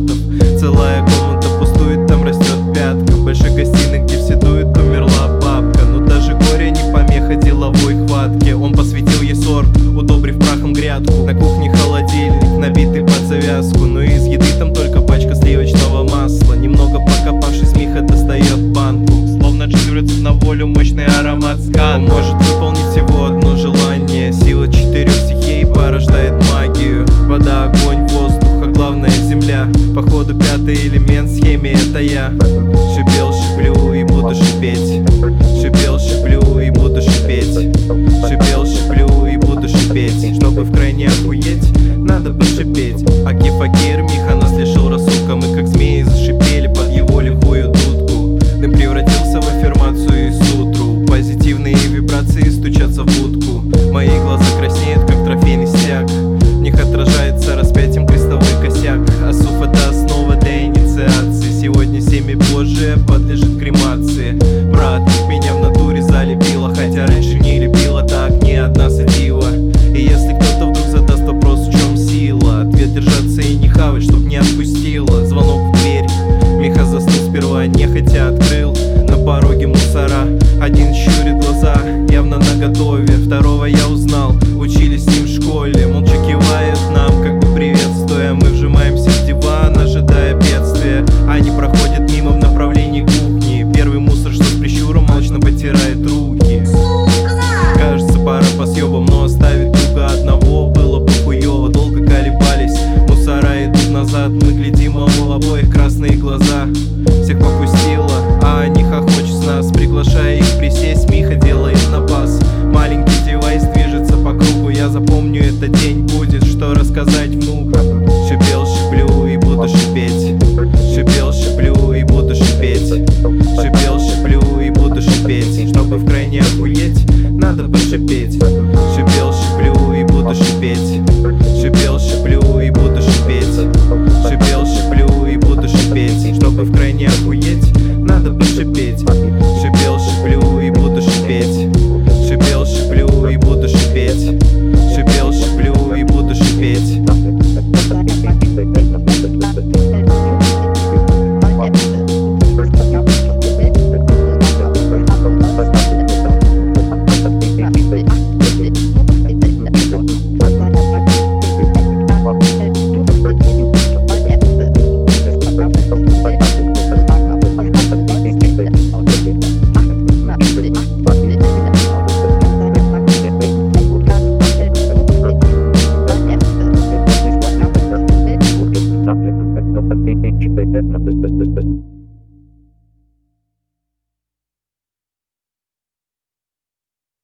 апартаментов. Целая комната пустует, там растет пятка. В большой гостиной, где все дуют, умерла бабка. Но даже горе не помеха деловой хватке. Он посвятил ей сорт, удобрив прахом грядку. На кухне холодильник, набитый под завязку. Но из еды там только пачка сливочного масла. Немного покопавшись, Миха достает банку. Словно джин рвется на волю мощный аромат скана. Он может выполнить всего одно желание. Сила 4 стихий порождает магию. Вода, огонь, воздух, а главное земля. Походу 5-й элемент в схеме — это я. Шипел, шиплю и буду шипеть. Шипел, шиплю и буду шипеть. Шипел, шиплю и буду шипеть. Чтобы в крайне охуеть, надо пошипеть. Аки факир, Миха нас лишил рассудка. Мы как змеи зашипели под его лихую дудку. Дым превратился в аффирмацию и сутру. Позитивные вибрации стучатся в будку. Мои глаза краснеют, как трофейный стяг. В них отражается распятием крестовый косяк. Асуф — это основа для инициации. Сегодня семя Божие подлежит кремации. Брат, меня в натуре залепило, хотя раньше не лепило так ни одна сатива. И если кто-то вдруг задаст вопрос, в чем сила, ответ — держаться и не хавать, чтоб не отпустило. Звонок в дверь, Миха застыл сперва, нехотя открыл. На пороге мусора, один щурит глаза, явно наготове. Второго я узнал, учились с ним в школе. Молча кивает нам, как бы приветствуя. Мы вжимаемся в диван, ожидая бедствия. Они проходят мимо в направлении кухни. Первый мусор, что с прищуром, молчно потирает руки. Кажется, пара по съебам, но оставить друга одного было бы хуёво. Долго колебались, мусора идут назад. Мы глядим, а у обоих красные глаза. Всех попустило, а они хохочут с нас. Приглашая их присесть, Миха делает напас. Маленький девайс движется по кругу. Я запомню этот день, будет что рассказать внукам. Шипел, шиплю и буду шипеть.